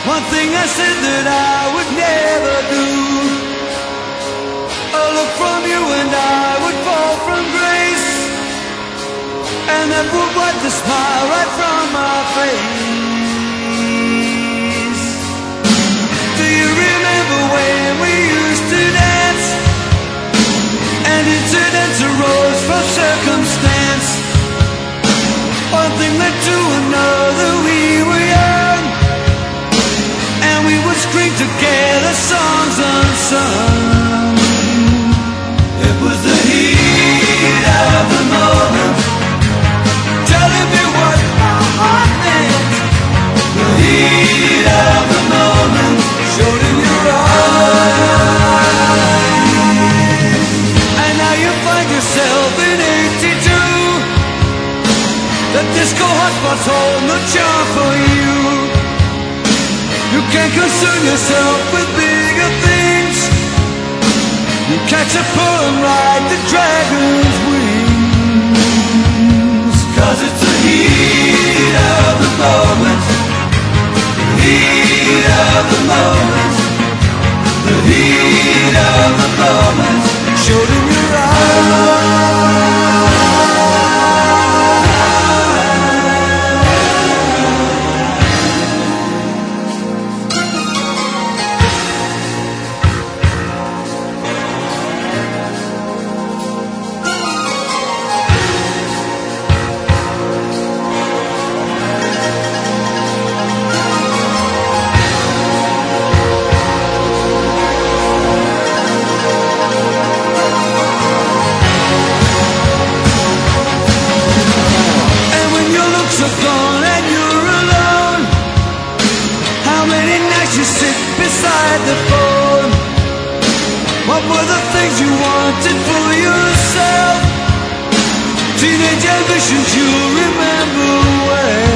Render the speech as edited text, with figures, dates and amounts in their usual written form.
One thing I said that I would never do. A look from you and I would fall from grace, and that would wipe the smile right from my face. Do you remember when we used to dance, and incidents arose from circumstance? One thing led to another, we were young, and we would scream together songs unsung. It was the heat of the moment, telling me what my heart meant. The heat of the moment showed in your eyes. And now you find yourself in 82. The disco hotspots hold no charm for you. You can't concern yourself with bigger things. You catch a pull and ride the dragon's wings. 'Cause it's the heat of the moment, the heat of the moment, the heat of the moment showed in your eyes. The phone. What were the things you wanted for yourself? Teenage ambitions you remember well.